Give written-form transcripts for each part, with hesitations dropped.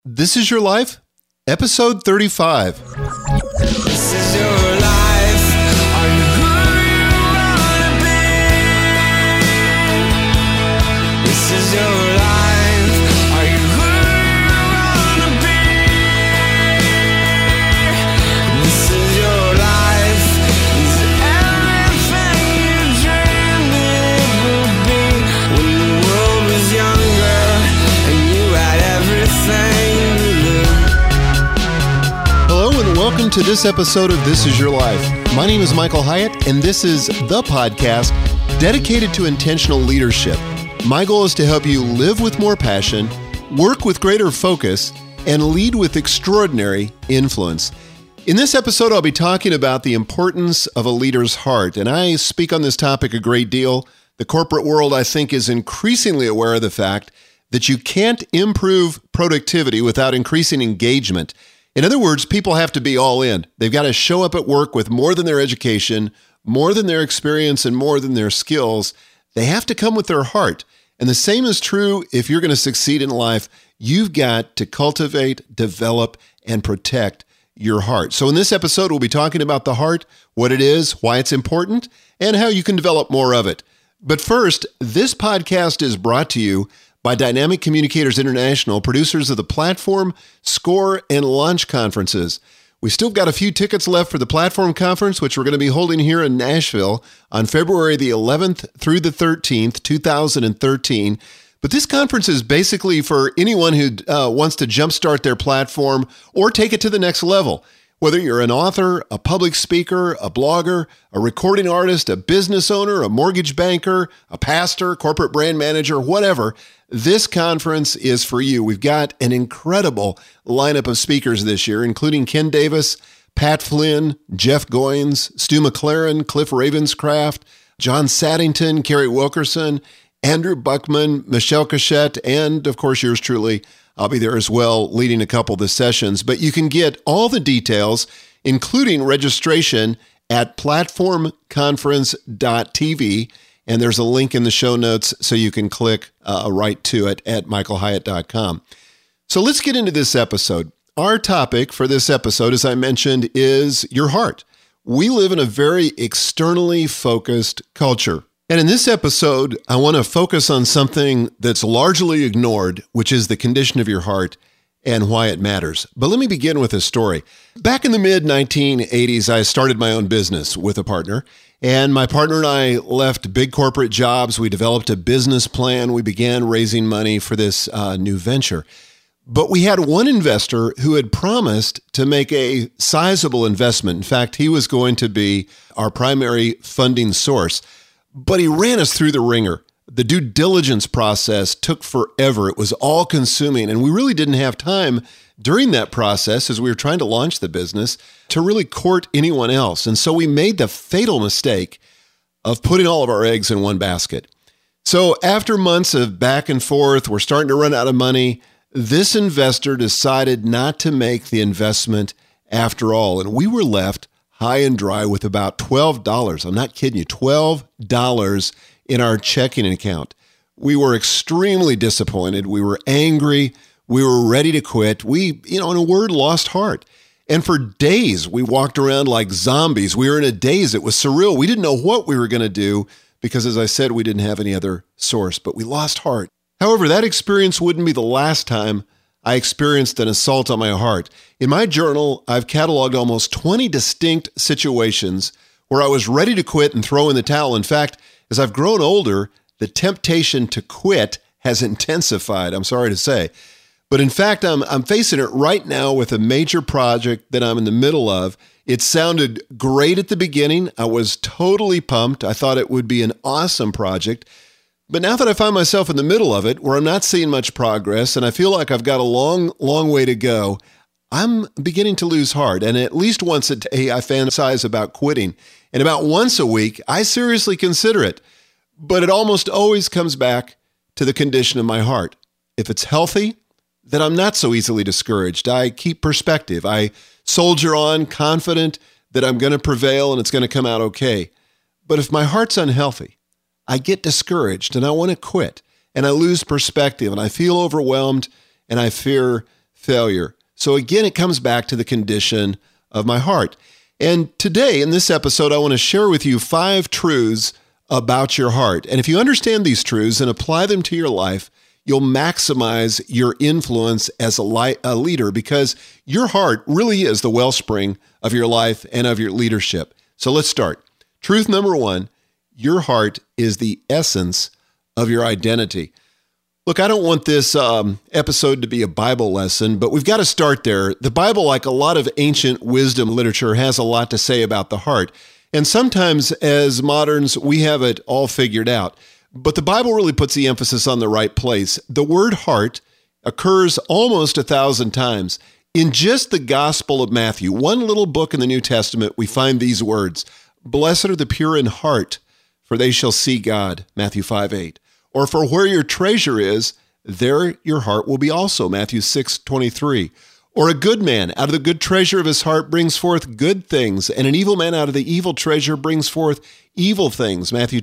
This Is Your Life, episode 35. This is your life. Are you who you wanna be? This is your life. Are you who you wanna be? This is your life. Is it everything you dreamed it would be when the world was younger and you had everything? Welcome to this episode of This Is Your Life. My name is Michael Hyatt, and this is the podcast dedicated to intentional leadership. My goal is to help you live with more passion, work with greater focus, and lead with extraordinary influence. In this episode, I'll be talking about the importance of a leader's heart, and I speak on this topic a great deal. The corporate world, I think, is increasingly aware of the fact that you can't improve productivity without increasing engagement. In other words, people have to be all in. They've got to show up at work with more than their education, more than their experience, and more than their skills. They have to come with their heart. And the same is true if you're going to succeed in life. You've got to cultivate, develop, and protect your heart. So in this episode, we'll be talking about the heart, what it is, why it's important, and how you can develop more of it. But first, this podcast is brought to you by Dynamic Communicators International, producers of the Platform, Score, and Launch conferences. We still got a few tickets left for the Platform Conference, which we're going to be holding here in Nashville on February the 11th through the 13th, 2013. But this conference is basically for anyone who wants to jumpstart their platform or take it to the next level. Whether you're an author, a public speaker, a blogger, a recording artist, a business owner, a mortgage banker, a pastor, corporate brand manager, whatever, this conference is for you. We've got an incredible lineup of speakers this year, including Ken Davis, Pat Flynn, Jeff Goins, Stu McLaren, Cliff Ravenscraft, John Saddington, Kerry Wilkerson, Andrew Buckman, Michelle Cachette, and of course yours truly. I'll be there as well, leading a couple of the sessions. But you can get all the details, including registration, at platformconference.tv. And there's a link in the show notes so you can click right to it at michaelhyatt.com. So let's get into this episode. Our topic for this episode, as I mentioned, is your heart. We live in a very externally focused culture. And in this episode, I want to focus on something that's largely ignored, which is the condition of your heart and why it matters. But let me begin with a story. Back in the mid-1980s, I started my own business with a partner, and my partner and I left big corporate jobs. We developed a business plan. We began raising money for this new venture. But we had one investor who had promised to make a sizable investment. In fact, he was going to be our primary funding source. But he ran us through the ringer. The due diligence process took forever. It was all consuming. And we really didn't have time during that process, as we were trying to launch the business, to really court anyone else. And so we made the fatal mistake of putting all of our eggs in one basket. So after months of back and forth, we're starting to run out of money. This investor decided not to make the investment after all. And we were left high and dry with about $12. I'm not kidding you, $12 in our checking account. We were extremely disappointed. We were angry. We were ready to quit. We, in a word, lost heart. And for days, we walked around like zombies. We were in a daze. It was surreal. We didn't know what we were going to do because, as I said, we didn't have any other source, but we lost heart. However, that experience wouldn't be the last time I experienced an assault on my heart. In my journal, I've cataloged almost 20 distinct situations where I was ready to quit and throw in the towel. In fact, as I've grown older, the temptation to quit has intensified, I'm sorry to say. But in fact, I'm facing it right now with a major project that I'm in the middle of. It sounded great at the beginning. I was totally pumped. I thought it would be an awesome project. But now that I find myself in the middle of it, where I'm not seeing much progress, and I feel like I've got a long, long way to go, I'm beginning to lose heart. And at least once a day, I fantasize about quitting. And about once a week, I seriously consider it. But it almost always comes back to the condition of my heart. If it's healthy, then I'm not so easily discouraged. I keep perspective. I soldier on, confident that I'm going to prevail and it's going to come out okay. But if my heart's unhealthy, I get discouraged and I want to quit and I lose perspective and I feel overwhelmed and I fear failure. So again, it comes back to the condition of my heart. And today in this episode, I want to share with you 5 truths about your heart. And if you understand these truths and apply them to your life, you'll maximize your influence as a leader, because your heart really is the wellspring of your life and of your leadership. So let's start. Truth number 1, your heart is the essence of your identity. Look, I don't want this episode to be a Bible lesson, but we've got to start there. The Bible, like a lot of ancient wisdom literature, has a lot to say about the heart. And sometimes as moderns, we have it all figured out. But the Bible really puts the emphasis on the right place. The word heart occurs almost 1,000 times. In just the Gospel of Matthew, one little book in the New Testament, we find these words: "Blessed are the pure in heart, for they shall see God," Matthew 5:8. Or, "For where your treasure is, there your heart will be also," Matthew 6:23. Or, "A good man out of the good treasure of his heart brings forth good things, and an evil man out of the evil treasure brings forth evil things," Matthew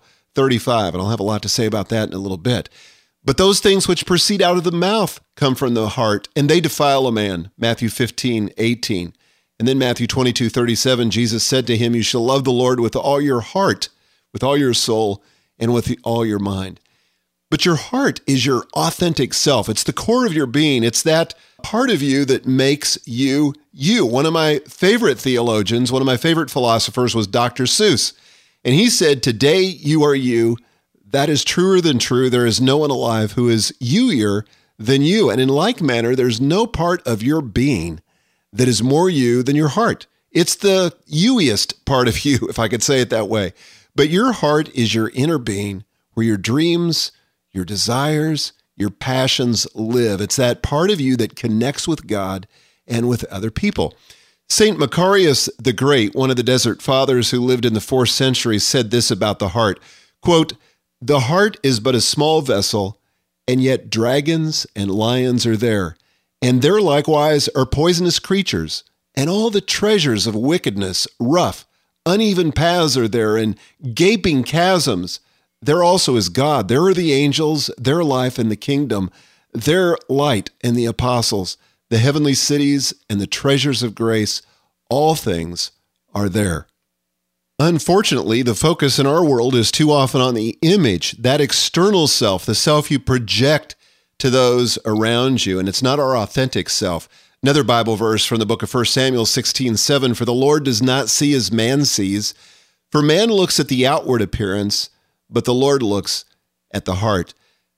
12:35. And I'll have a lot to say about that in a little bit. "But those things which proceed out of the mouth come from the heart, and they defile a man," Matthew 15:18. And then Matthew 22:37, Jesus said to him, "You shall love the Lord with all your heart, with all your soul, and with all your mind." But your heart is your authentic self. It's the core of your being. It's that part of you that makes you, you. One of my favorite theologians, one of my favorite philosophers was Dr. Seuss. And he said, "Today you are you. That is truer than true. There is no one alive who is you-ier than you. And in like manner, there's no part of your being that is more you than your heart." It's the you-iest part of you, if I could say it that way. But your heart is your inner being, where your dreams, your desires, your passions live. It's that part of you that connects with God and with other people. St. Macarius the Great, one of the Desert Fathers who lived in the 4th century, said this about the heart, quote, "The heart is but a small vessel, and yet dragons and lions are there, and there likewise are poisonous creatures, and all the treasures of wickedness, rough, uneven paths are there, and gaping chasms. There also is God. There are the angels, their life and the kingdom, their light and the apostles, the heavenly cities and the treasures of grace. All things are there." Unfortunately, the focus in our world is too often on the image, that external self, the self you project to those around you, and it's not our authentic self. Another Bible verse from the book of 1 Samuel 16:7, "For the Lord does not see as man sees, for man looks at the outward appearance, but the Lord looks at the heart."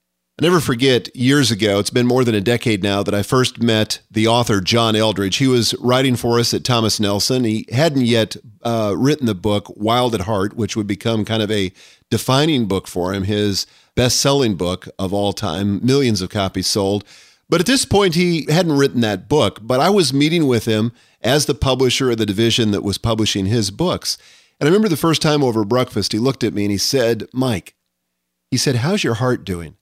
I never forget, years ago, it's been more than a decade now, that I first met the author John Eldredge. He was writing for us at Thomas Nelson. He hadn't yet written the book Wild at Heart, which would become kind of a defining book for him, his best-selling book of all time, millions of copies sold. But at this point, he hadn't written that book, but I was meeting with him as the publisher of the division that was publishing his books. And I remember the first time over breakfast, he looked at me and he said, "Mike," he said, "how's your heart doing?"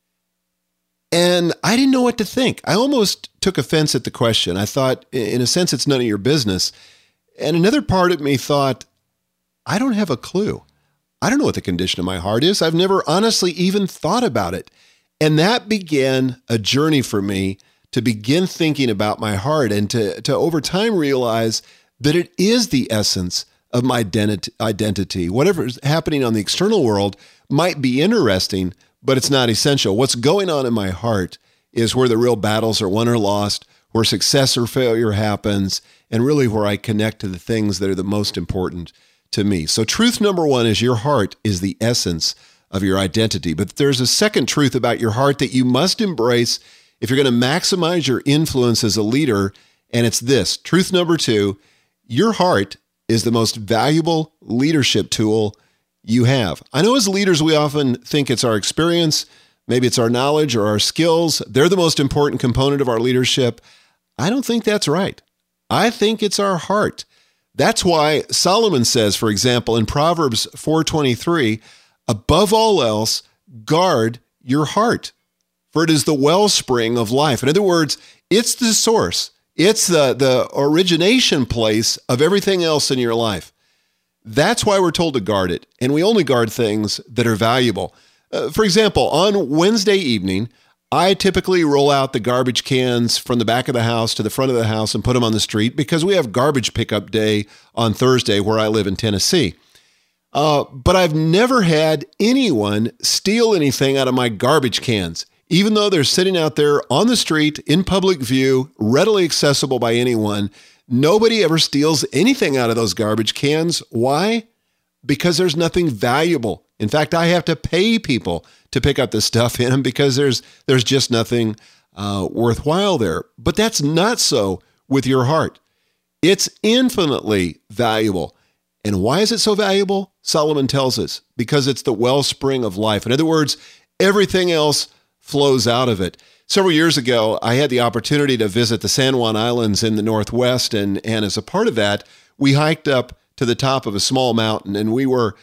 And I didn't know what to think. I almost took offense at the question. I thought, in a sense, it's none of your business. And another part of me thought, I don't have a clue. I don't know what the condition of my heart is. I've never honestly even thought about it. And that began a journey for me to begin thinking about my heart and to over time realize that it is the essence of my identity. Whatever is happening on the external world might be interesting, but it's not essential. What's going on in my heart is where the real battles are won or lost, where success or failure happens, and really where I connect to the things that are the most important to me. So truth number 1 is your heart is the essence of your identity. But there's a second truth about your heart that you must embrace if you're going to maximize your influence as a leader, and it's this. Truth number 2, your heart is the most valuable leadership tool you have. I know as leaders, we often think it's our experience, maybe it's our knowledge or our skills. They're the most important component of our leadership. I don't think that's right. I think it's our heart. That's why Solomon says, for example, in Proverbs 4:23, "Above all else, guard your heart, for it is the wellspring of life." In other words, it's the source. It's the origination place of everything else in your life. That's why we're told to guard it, and we only guard things that are valuable. For example, on Wednesday evening, I typically roll out the garbage cans from the back of the house to the front of the house and put them on the street because we have garbage pickup day on Thursday where I live in Tennessee. But I've never had anyone steal anything out of my garbage cans, even though they're sitting out there on the street in public view, readily accessible by anyone. Nobody ever steals anything out of those garbage cans. Why? Because there's nothing valuable. In fact, I have to pay people to pick up the stuff in them because there's just nothing worthwhile there. But that's not so with your heart. It's infinitely valuable. And why is it so valuable? Solomon tells us, because it's the wellspring of life. In other words, everything else flows out of it. Several years ago, I had the opportunity to visit the San Juan Islands in the Northwest. And as a part of that, we hiked up to the top of a small mountain, and we were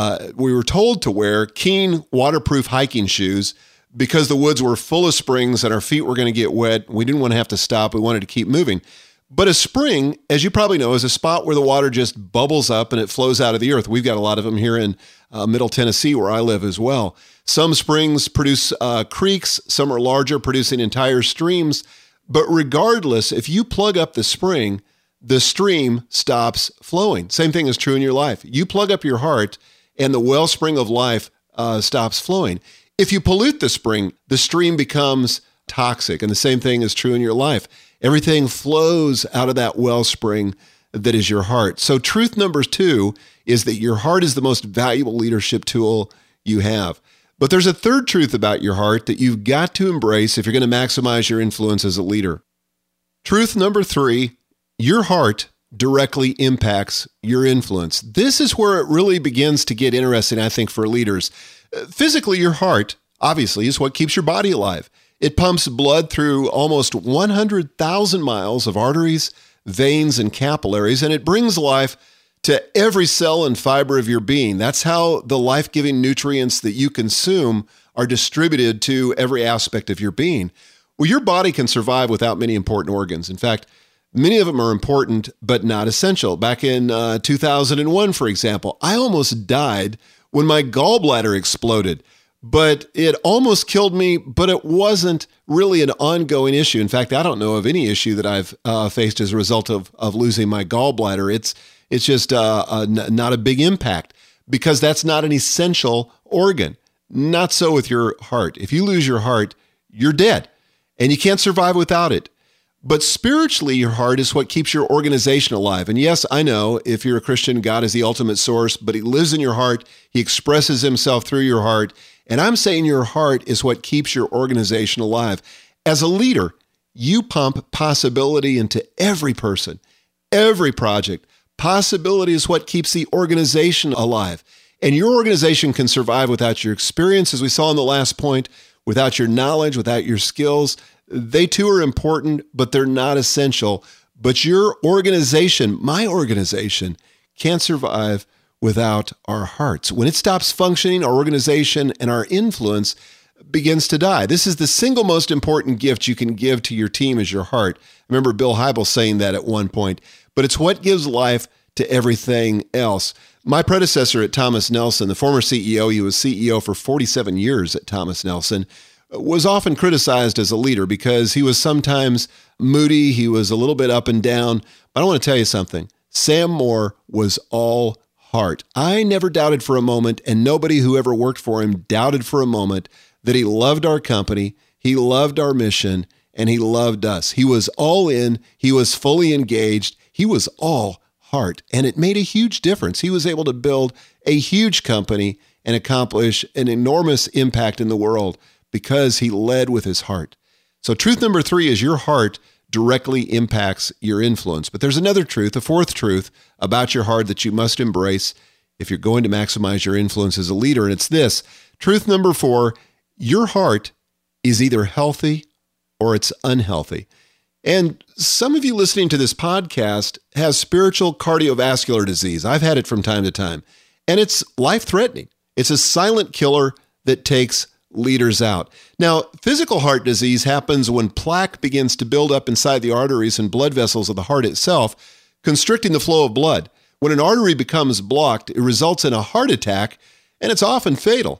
told to wear Keen waterproof hiking shoes because the woods were full of springs and our feet were going to get wet. We didn't want to have to stop. We wanted to keep moving. But a spring, as you probably know, is a spot where the water just bubbles up and it flows out of the earth. We've got a lot of them here in Middle Tennessee where I live as well. Some springs produce creeks. Some are larger, producing entire streams. But regardless, if you plug up the spring, the stream stops flowing. Same thing is true in your life. You plug up your heart and the wellspring of life stops flowing. If you pollute the spring, the stream becomes toxic. And the same thing is true in your life. Everything flows out of that wellspring that is your heart. So truth number 2 is that your heart is the most valuable leadership tool you have. But there's a third truth about your heart that you've got to embrace if you're going to maximize your influence as a leader. Truth number 3, your heart directly impacts your influence. This is where it really begins to get interesting, I think, for leaders. Physically, your heart, obviously, is what keeps your body alive. It pumps blood through almost 100,000 miles of arteries, veins, and capillaries, and it brings life to every cell and fiber of your being. That's how the life-giving nutrients that you consume are distributed to every aspect of your being. Well, your body can survive without many important organs. In fact, many of them are important, but not essential. Back in 2001, for example, I almost died when my gallbladder exploded. But it almost killed me, but it wasn't really an ongoing issue. In fact, I don't know of any issue that I've faced as a result of losing my gallbladder. It's just not a big impact because that's not an essential organ. Not so with your heart. If you lose your heart, you're dead, and you can't survive without it. But spiritually, your heart is what keeps your organization alive. And yes, I know if you're a Christian, God is the ultimate source, but He lives in your heart. He expresses Himself through your heart. And I'm saying your heart is what keeps your organization alive. As a leader, you pump possibility into every person, every project. Possibility is what keeps the organization alive. And your organization can survive without your experience, as we saw in the last point, without your knowledge, without your skills. They too are important, but they're not essential. But your organization, my organization, can't survive without our hearts. When it stops functioning, our organization and our influence begins to die. This is the single most important gift you can give to your team is your heart. I remember Bill Hybels saying that at one point, but it's what gives life to everything else. My predecessor at Thomas Nelson, the former CEO, he was CEO for 47 years at Thomas Nelson, was often criticized as a leader because he was sometimes moody, he was a little bit up and down. But I want to tell you something. Sam Moore was all heart. I never doubted for a moment, and nobody who ever worked for him doubted for a moment that he loved our company, he loved our mission, and he loved us. He was all in, he was fully engaged, he was all heart, and it made a huge difference. He was able to build a huge company and accomplish an enormous impact in the world because he led with his heart. So truth number 3 is your heart directly impacts your influence. But there's another truth, a fourth truth about your heart that you must embrace if you're going to maximize your influence as a leader. And it's this. Truth number 4, your heart is either healthy or it's unhealthy. And some of you listening to this podcast has spiritual cardiovascular disease. I've had it from time to time, and it's life-threatening. It's a silent killer that takes leaders out. Now, physical heart disease happens when plaque begins to build up inside the arteries and blood vessels of the heart itself, constricting the flow of blood. When an artery becomes blocked, it results in a heart attack, and it's often fatal.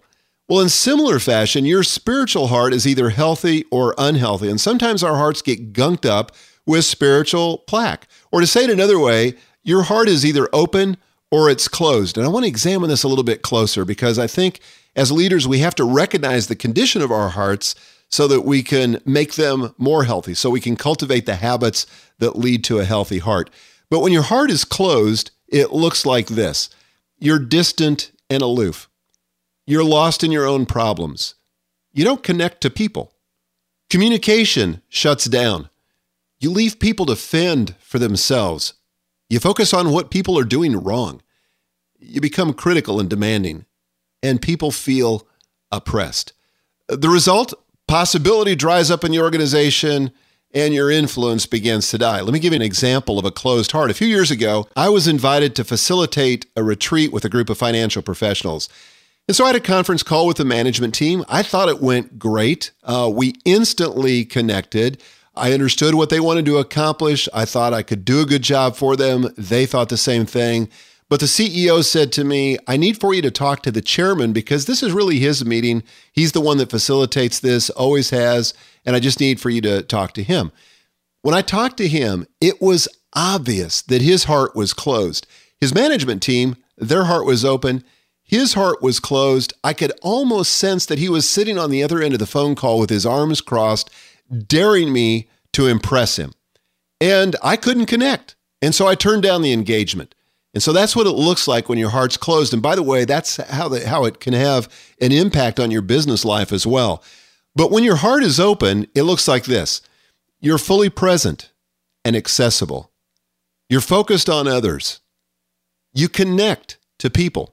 Well, in similar fashion, your spiritual heart is either healthy or unhealthy. And sometimes our hearts get gunked up with spiritual plaque. Or to say it another way, your heart is either open or it's closed. And I want to examine this a little bit closer because I think as leaders, we have to recognize the condition of our hearts so that we can make them more healthy, so we can cultivate the habits that lead to a healthy heart. But when your heart is closed, it looks like this. You're distant and aloof. You're lost in your own problems. You don't connect to people. Communication shuts down. You leave people to fend for themselves. You focus on what people are doing wrong. You become critical and demanding, and people feel oppressed. The result? Possibility dries up in the organization, and your influence begins to die. Let me give you an example of a closed heart. A few years ago, I was invited to facilitate a retreat with a group of financial professionals. And so I had a conference call with the management team. I thought it went great. We instantly connected. I understood what they wanted to accomplish. I thought I could do a good job for them. They thought the same thing. But the CEO said to me, I need for you to talk to the chairman because this is really his meeting. He's the one that facilitates this, always has, and I just need for you to talk to him. When I talked to him, it was obvious that his heart was closed. His management team, their heart was open. His heart was closed. I could almost sense that he was sitting on the other end of the phone call with his arms crossed, daring me to impress him. And I couldn't connect. And so I turned down the engagement. And so that's what it looks like when your heart's closed. And by the way, that's how it can have an impact on your business life as well. But when your heart is open, it looks like this. You're fully present and accessible. You're focused on others. You connect to people.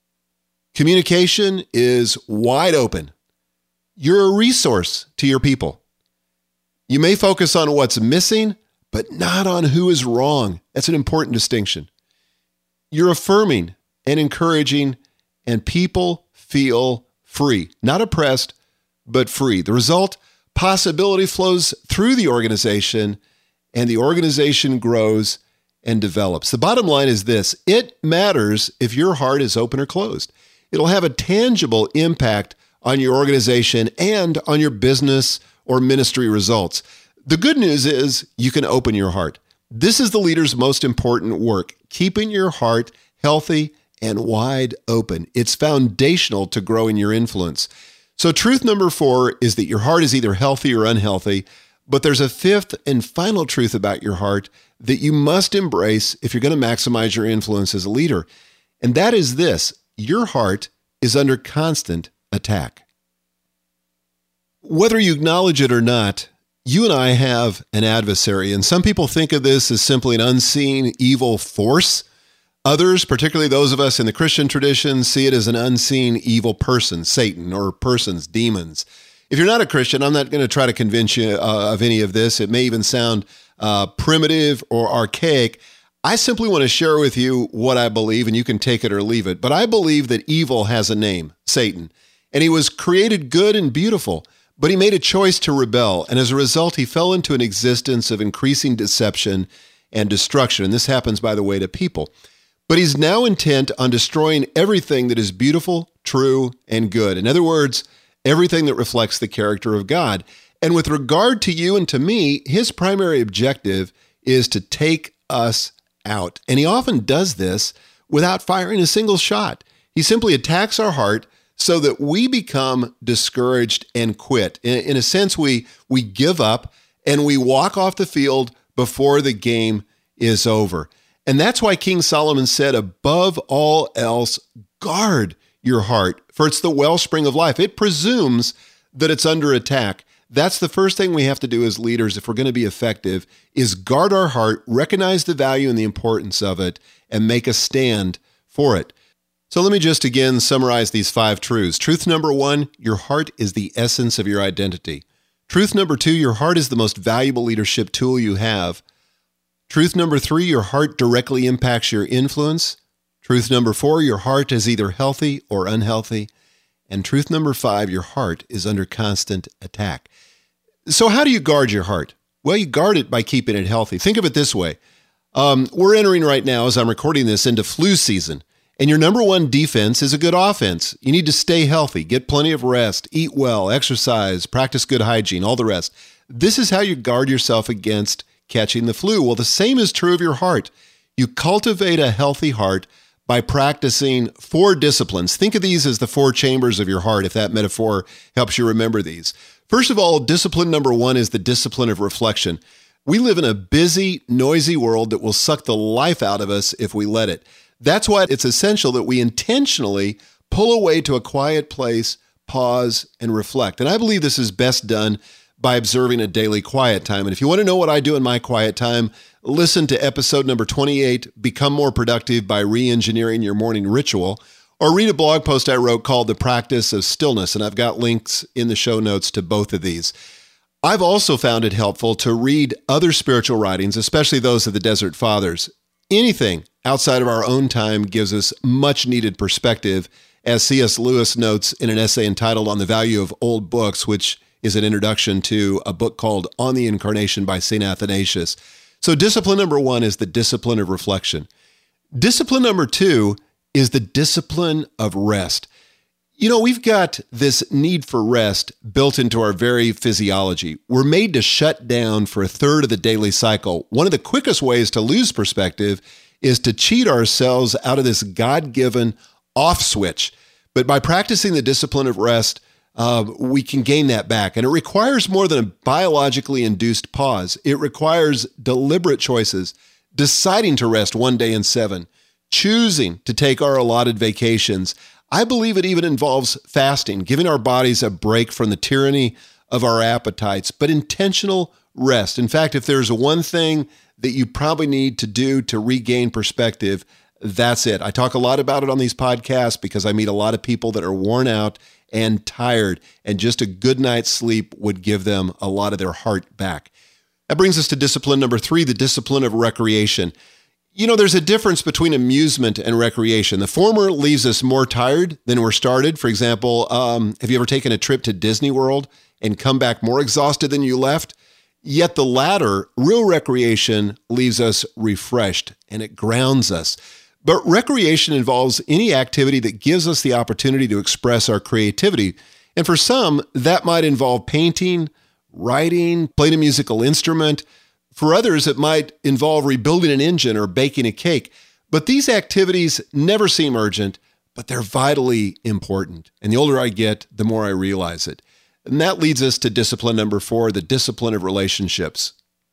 Communication is wide open. You're a resource to your people. You may focus on what's missing, but not on who is wrong. That's an important distinction. You're affirming and encouraging, and people feel free, not oppressed, but free. The result, possibility flows through the organization, and the organization grows and develops. The bottom line is this: it matters if your heart is open or closed. It'll have a tangible impact on your organization and on your business or ministry results. The good news is you can open your heart. This is the leader's most important work, keeping your heart healthy and wide open. It's foundational to growing your influence. So truth number 4 is that your heart is either healthy or unhealthy, but there's a fifth and final truth about your heart that you must embrace if you're going to maximize your influence as a leader. And that is this: your heart is under constant attack. Whether you acknowledge it or not, you and I have an adversary, and some people think of this as simply an unseen evil force. Others, particularly those of us in the Christian tradition, see it as an unseen evil person, Satan, or persons, demons. If you're not a Christian, I'm not going to try to convince you of any of this. It may even sound primitive or archaic. I simply want to share with you what I believe, and you can take it or leave it. But I believe that evil has a name, Satan, and he was created good and beautiful. But he made a choice to rebel, and as a result, he fell into an existence of increasing deception and destruction. And this happens, by the way, to people. But he's now intent on destroying everything that is beautiful, true, and good. In other words, everything that reflects the character of God. And with regard to you and to me, his primary objective is to take us out. And he often does this without firing a single shot. He simply attacks our heart so that we become discouraged and quit. In a sense, we give up and we walk off the field before the game is over. And that's why King Solomon said, above all else, guard your heart, for it's the wellspring of life. It presumes that it's under attack. That's the first thing we have to do as leaders if we're going to be effective, is guard our heart, recognize the value and the importance of it, and make a stand for it. So let me just again summarize these 5 truths. Truth number 1, your heart is the essence of your identity. Truth number 2, your heart is the most valuable leadership tool you have. Truth number 3, your heart directly impacts your influence. Truth number 4, your heart is either healthy or unhealthy. And truth number 5, your heart is under constant attack. So how do you guard your heart? Well, you guard it by keeping it healthy. Think of it this way. We're entering right now, as I'm recording this, into flu season. And your number one defense is a good offense. You need to stay healthy, get plenty of rest, eat well, exercise, practice good hygiene, all the rest. This is how you guard yourself against catching the flu. Well, the same is true of your heart. You cultivate a healthy heart by practicing 4 disciplines. Think of these as the 4 chambers of your heart, if that metaphor helps you remember these. First of all, discipline number 1 is the discipline of reflection. We live in a busy, noisy world that will suck the life out of us if we let it. That's why it's essential that we intentionally pull away to a quiet place, pause, and reflect. And I believe this is best done by observing a daily quiet time. And if you want to know what I do in my quiet time, listen to episode number 28, Become More Productive by Re-Engineering Your Morning Ritual, or read a blog post I wrote called The Practice of Stillness, and I've got links in the show notes to both of these. I've also found it helpful to read other spiritual writings, especially those of the Desert Fathers. Anything outside of our own time gives us much needed perspective, as C.S. Lewis notes in an essay entitled On the Value of Old Books, which is an introduction to a book called On the Incarnation by St. Athanasius. So discipline number 1 is the discipline of reflection. Discipline number 2 is the discipline of rest. You know, we've got this need for rest built into our very physiology. We're made to shut down for a third of the daily cycle. One of the quickest ways to lose perspective is to cheat ourselves out of this God-given off switch. But by practicing the discipline of rest, we can gain that back. And it requires more than a biologically induced pause. It requires deliberate choices, deciding to rest one day in 7, choosing to take our allotted vacations. I believe it even involves fasting, giving our bodies a break from the tyranny of our appetites, but intentional rest. In fact, if there's one thing that you probably need to do to regain perspective, that's it. I talk a lot about it on these podcasts because I meet a lot of people that are worn out and tired, and just a good night's sleep would give them a lot of their heart back. That brings us to discipline number 3, the discipline of recreation. You know, there's a difference between amusement and recreation. The former leaves us more tired than we're started. For example, have you ever taken a trip to Disney World and come back more exhausted than you left? Yet the latter, real recreation, leaves us refreshed and it grounds us. But recreation involves any activity that gives us the opportunity to express our creativity. And for some, that might involve painting, writing, playing a musical instrument. For others, it might involve rebuilding an engine or baking a cake. But these activities never seem urgent, but they're vitally important. And the older I get, the more I realize it. And that leads us to discipline number 4, the discipline of relationships.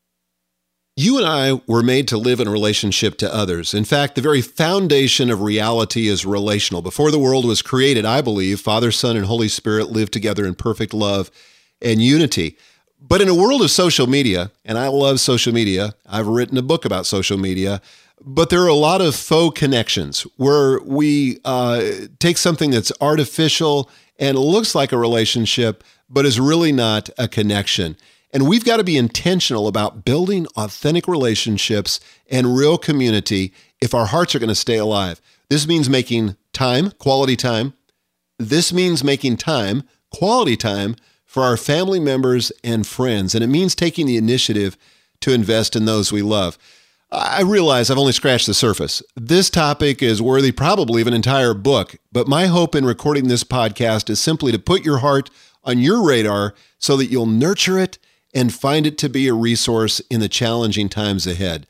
You and I were made to live in relationship to others. In fact, the very foundation of reality is relational. Before the world was created, I believe, Father, Son, and Holy Spirit lived together in perfect love and unity. But in a world of social media, and I love social media, I've written a book about social media, but there are a lot of faux connections where we take something that's artificial and looks like a relationship, but is really not a connection. And we've got to be intentional about building authentic relationships and real community if our hearts are going to stay alive. This means making time, quality time. This means making time, quality time for our family members and friends. And it means taking the initiative to invest in those we love. I realize I've only scratched the surface. This topic is worthy probably of an entire book, but my hope in recording this podcast is simply to put your heart on your radar so that you'll nurture it and find it to be a resource in the challenging times ahead.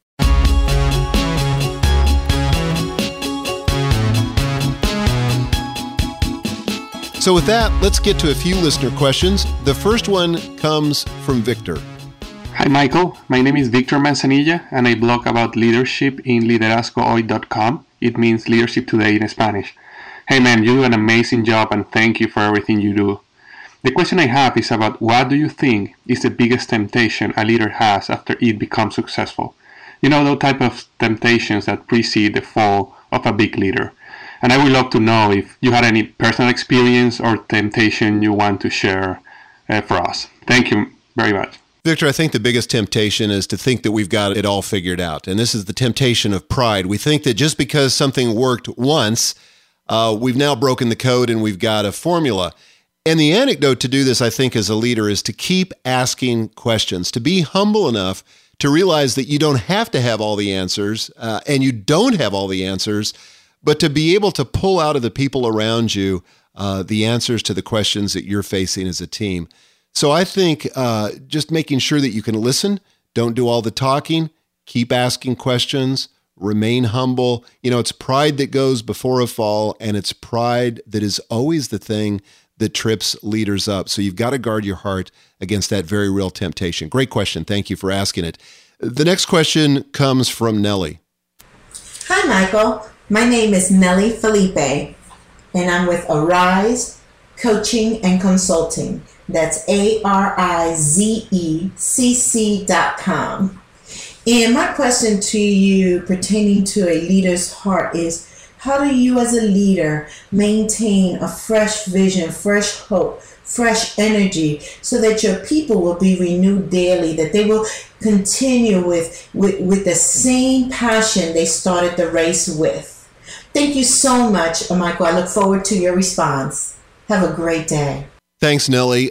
So with that, let's get to a few listener questions. The first one comes from Victor. Hi, Michael. My name is Victor Manzanilla, and I blog about leadership in liderazgohoy.com. It means leadership today in Spanish. Hey, man, you do an amazing job, and thank you for everything you do. The question I have is about what do you think is the biggest temptation a leader has after it becomes successful? You know, those type of temptations that precede the fall of a big leader. And I would love to know if you had any personal experience or temptation you want to share for us. Thank you very much. Victor, I think the biggest temptation is to think that we've got it all figured out. And this is the temptation of pride. We think that just because something worked once, we've now broken the code and we've got a formula. And the antidote to do this, I think, as a leader is to keep asking questions, to be humble enough to realize that you don't have to have all the answers and you don't have all the answers, but to be able to pull out of the people around you the answers to the questions that you're facing as a team. So I think just making sure that you can listen, don't do all the talking, keep asking questions, remain humble. It's pride that goes before a fall, and it's pride that is always the thing that trips leaders up. So you've got to guard your heart against that very real temptation. Great question. Thank you for asking it. The next question comes from Nellie. Hi, Michael. My name is Nellie Felipe, and I'm with Arise Coaching and Consulting. That's ARIZECC.com. And my question to you pertaining to a leader's heart is, how do you as a leader maintain a fresh vision, fresh hope, fresh energy so that your people will be renewed daily, that they will continue with the same passion they started the race with? Thank you so much, Michael. I look forward to your response. Have a great day. Thanks, Nellie.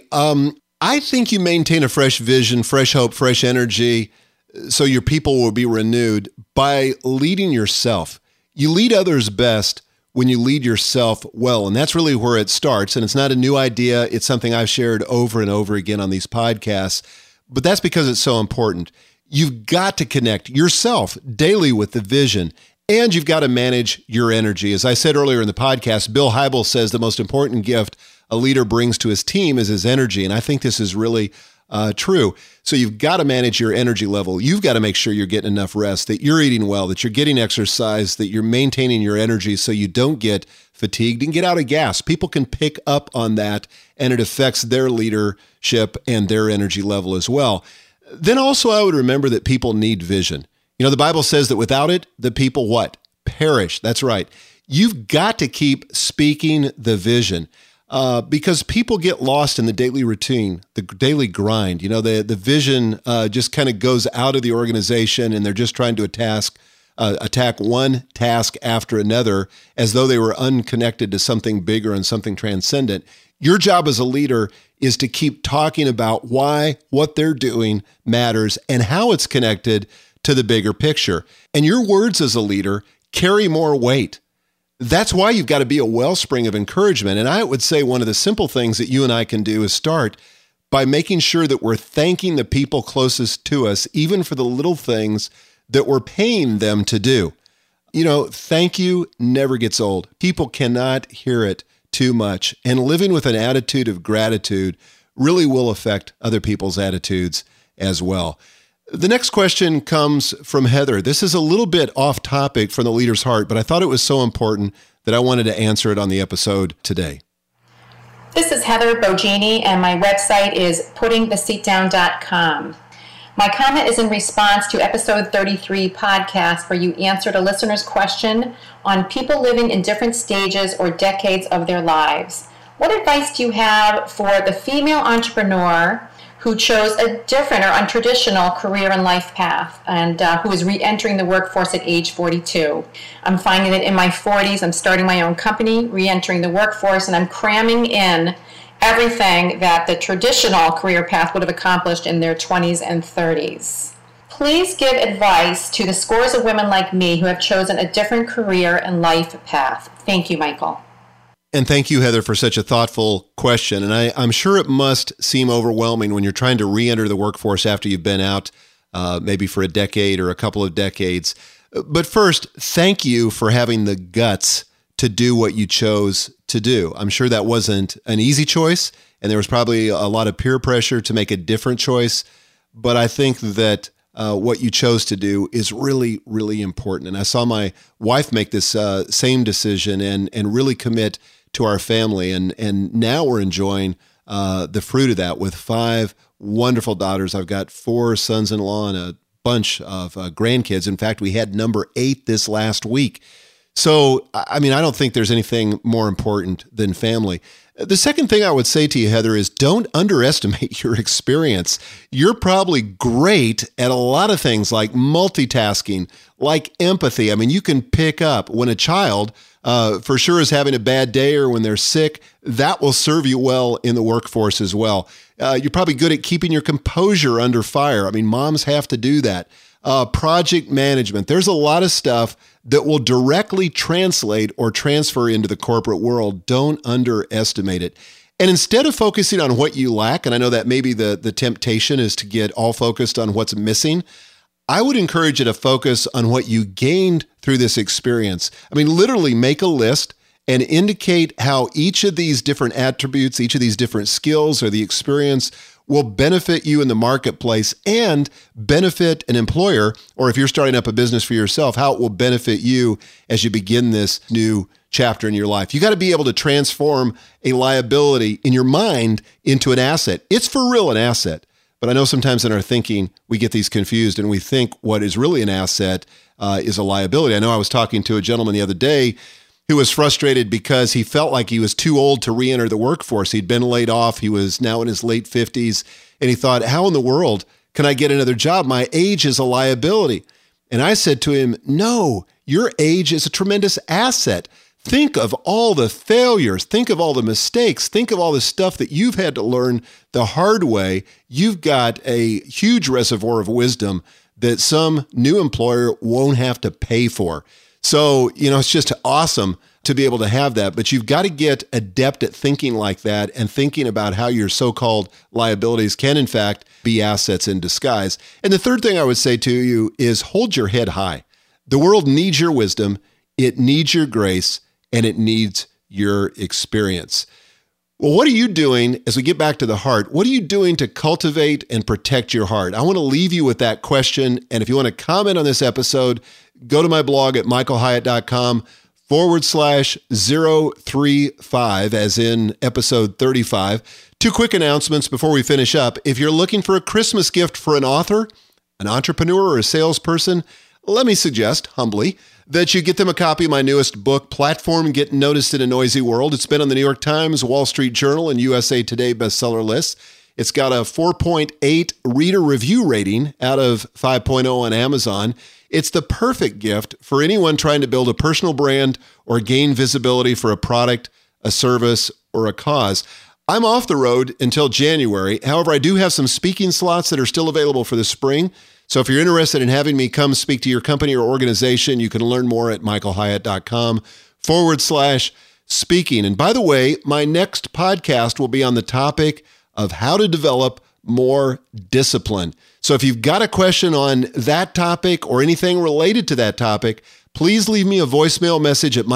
I think you maintain a fresh vision, fresh hope, fresh energy, so your people will be renewed by leading yourself. You lead others best when you lead yourself well, and that's really where it starts. And it's not a new idea. It's something I've shared over and over again on these podcasts, but that's because it's so important. You've got to connect yourself daily with the vision, and you've got to manage your energy. As I said earlier in the podcast, Bill Hybels says the most important gift a leader brings to his team is his energy, and I think this is really true. So you've got to manage your energy level. You've got to make sure you're getting enough rest, that you're eating well, that you're getting exercise, that you're maintaining your energy so you don't get fatigued and get out of gas. People can pick up on that, and it affects their leadership and their energy level as well. Then also I would remember that people need vision. The Bible says that without it, the people what? Perish. That's right. You've got to keep speaking the vision. Because people get lost in the daily routine, the daily grind. The vision just kind of goes out of the organization, and they're just trying to attack one task after another as though they were unconnected to something bigger and something transcendent. Your job as a leader is to keep talking about why what they're doing matters and how it's connected to the bigger picture. And your words as a leader carry more weight. That's why you've got to be a wellspring of encouragement. And I would say one of the simple things that you and I can do is start by making sure that we're thanking the people closest to us, even for the little things that we're paying them to do. Thank you never gets old. People cannot hear it too much. And living with an attitude of gratitude really will affect other people's attitudes as well. The next question comes from Heather. This is a little bit off topic from the leader's heart, but I thought it was so important that I wanted to answer it on the episode today. This is Heather Bogini, and my website is puttingtheseatdown.com. My comment is in response to episode 33 podcast, where you answered a listener's question on people living in different stages or decades of their lives. What advice do you have for the female entrepreneur who chose a different or untraditional career and life path, and who is re-entering the workforce at age 42. I'm finding that in my 40s, I'm starting my own company, re-entering the workforce, and I'm cramming in everything that the traditional career path would have accomplished in their 20s and 30s. Please give advice to the scores of women like me who have chosen a different career and life path. Thank you, Michael. And thank you, Heather, for such a thoughtful question. And I'm sure it must seem overwhelming when you're trying to re-enter the workforce after you've been out maybe for a decade or a couple of decades. But first, thank you for having the guts to do what you chose to do. I'm sure that wasn't an easy choice, and there was probably a lot of peer pressure to make a different choice. But I think that what you chose to do is really, really important. And I saw my wife make this same decision and really commit to our family. And now we're enjoying the fruit of that with 5 wonderful daughters. I've got 4 sons-in-law and a bunch of grandkids. In fact, we had number 8 this last week. So, I don't think there's anything more important than family. The second thing I would say to you, Heather, is don't underestimate your experience. You're probably great at a lot of things like multitasking, like empathy. You can pick up when a child for sure is having a bad day or when they're sick. That will serve you well in the workforce as well. You're probably good at keeping your composure under fire. Moms have to do that. project management. There's a lot of stuff that will directly translate or transfer into the corporate world. Don't underestimate it. And instead of focusing on what you lack, and I know that maybe the temptation is to get all focused on what's missing, I would encourage you to focus on what you gained through this experience. I mean, literally make a list and indicate how each of these different attributes, each of these different skills or the experience will benefit you in the marketplace and benefit an employer, or if you're starting up a business for yourself, how it will benefit you as you begin this new chapter in your life. You got to be able to transform a liability in your mind into an asset. It's for real an asset. But I know sometimes in our thinking, we get these confused and we think what is really an asset is a liability. I know I was talking to a gentleman the other day who was frustrated because he felt like he was too old to re-enter the workforce. He'd been laid off. He was now in his late 50s. And he thought, how in the world can I get another job? My age is a liability. And I said to him, no, your age is a tremendous asset. Think of all the failures. Think of all the mistakes. Think of all the stuff that you've had to learn the hard way. You've got a huge reservoir of wisdom that some new employer won't have to pay for. So, it's just awesome to be able to have that, but you've got to get adept at thinking like that and thinking about how your so-called liabilities can, in fact, be assets in disguise. And the third thing I would say to you is hold your head high. The world needs your wisdom, it needs your grace, and it needs your experience. Well, what are you doing as we get back to the heart? What are you doing to cultivate and protect your heart? I want to leave you with that question. And if you want to comment on this episode, go to my blog at michaelhyatt.com/035, as in episode 35. 2 quick announcements before we finish up. If you're looking for a Christmas gift for an author, an entrepreneur, or a salesperson, let me suggest, humbly, that you get them a copy of my newest book, Platform Getting Noticed in a Noisy World. It's been on the New York Times, Wall Street Journal, and USA Today bestseller lists. It's got a 4.8 reader review rating out of 5.0 on Amazon. It's the perfect gift for anyone trying to build a personal brand or gain visibility for a product, a service, or a cause. I'm off the road until January. However, I do have some speaking slots that are still available for the spring. So if you're interested in having me come speak to your company or organization, you can learn more at michaelhyatt.com/speaking. And by the way, my next podcast will be on the topic of how to develop more discipline. So if you've got a question on that topic or anything related to that topic, please leave me a voicemail message at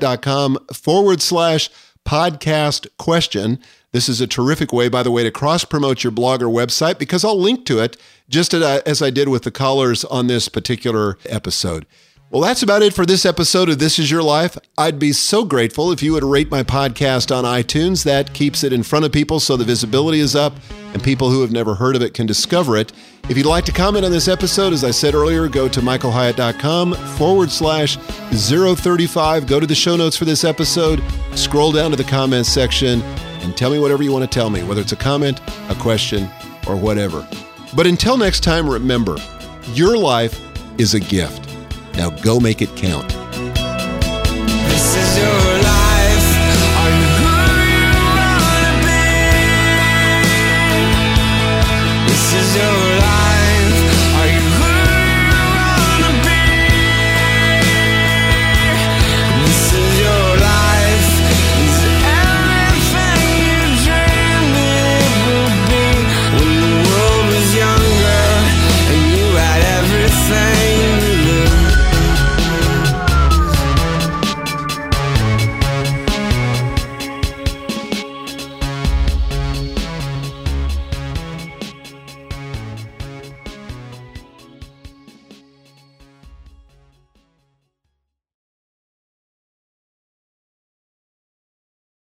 michaelhyatt.com/podcast question. This is a terrific way, by the way, to cross-promote your blog or website because I'll link to it just as I did with the callers on this particular episode. Well, that's about it for this episode of This Is Your Life. I'd be so grateful if you would rate my podcast on iTunes. That keeps it in front of people so the visibility is up and people who have never heard of it can discover it. If you'd like to comment on this episode, as I said earlier, go to michaelhyatt.com/035. Go to the show notes for this episode, scroll down to the comments section, and tell me whatever you want to tell me, whether it's a comment, a question, or whatever. But until next time, remember, your life is a gift. Now go make it count.